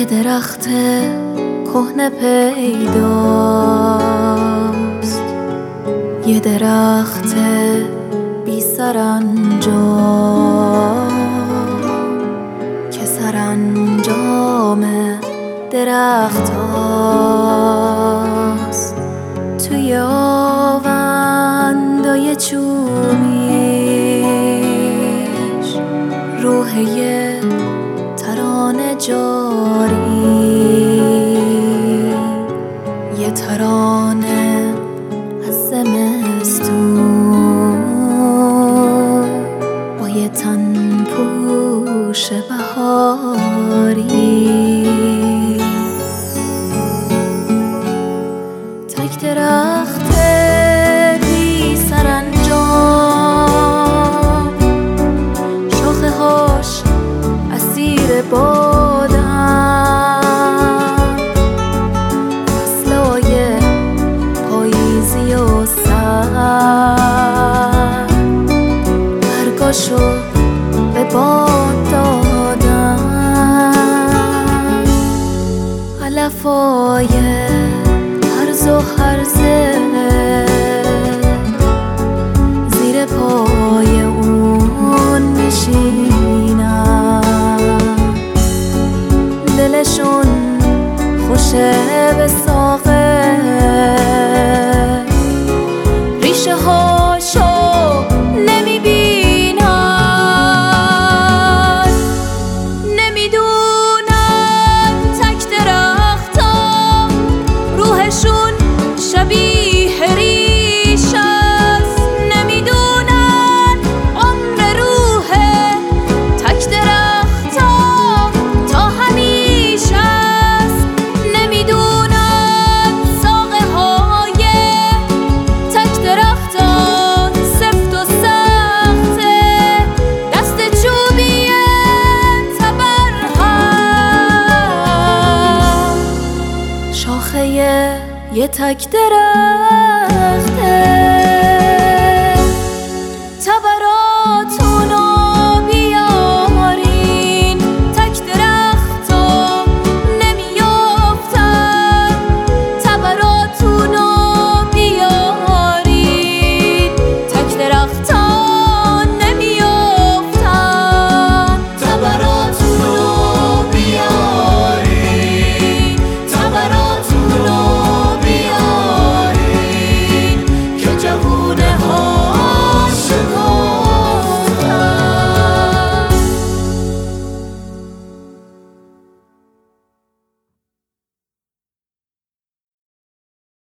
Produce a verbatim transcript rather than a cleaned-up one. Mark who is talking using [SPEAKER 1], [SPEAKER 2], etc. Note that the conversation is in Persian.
[SPEAKER 1] یه درخت کهنه پیداست، یه درخت بی سرانجام که سرانجام درخت هاست. توی آوندای چوبیش روح یه ترانه جاری، یه ترانه از زمستون با یه تن پوش بهاری. تک درخت بی سرانجام، شاخه هاش اسیر بادم، فصلای پاییزی و سر برگاشو به باد دادم. علفای هرز و هرزه زیر پای اون میشینم، دلشون خوشه به ساقه، ریشه هاشو نمیبینن، نمیدونن تک درختام روحشون شبیه ریش است، نمیدونن عمر روح تک درختام تا همیشه است، نمیدونن ساقه های تک درختان سفت و سخته، دست چوبی تبرهم، شاخه یه تک درخته.